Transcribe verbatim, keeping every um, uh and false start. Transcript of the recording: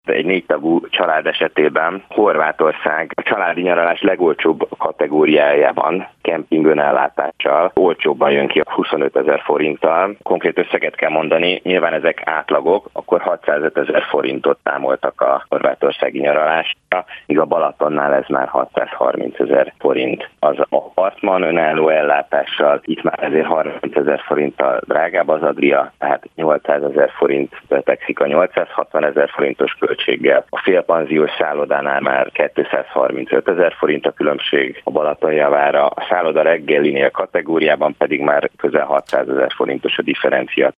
egy négy tagú család esetében Horvátország a családi nyaralás legolcsóbb kategóriájában, kemping önellátással olcsóbban jön ki huszonötezer forinttal. Konkrét összeget kell mondani, nyilván ezek átlagok, akkor hatszázötezer forintot számoltak a horvátországi nyaralásra, míg a Balatonnál ez már hatszázharmincezer forint. Az apartman önálló ellátással itt már ezért harmincezer forinttal drágább az Adria, tehát nyolcszázezer forint betegszik a nyolcszázhatvanezer forintos költséggel. A félpanziós szállodánál már kétszázharmincötezer forint a különbség a Balaton javára, a szálloda reggelinél kategóriában pedig már közel hatszázezer forintos a differencia.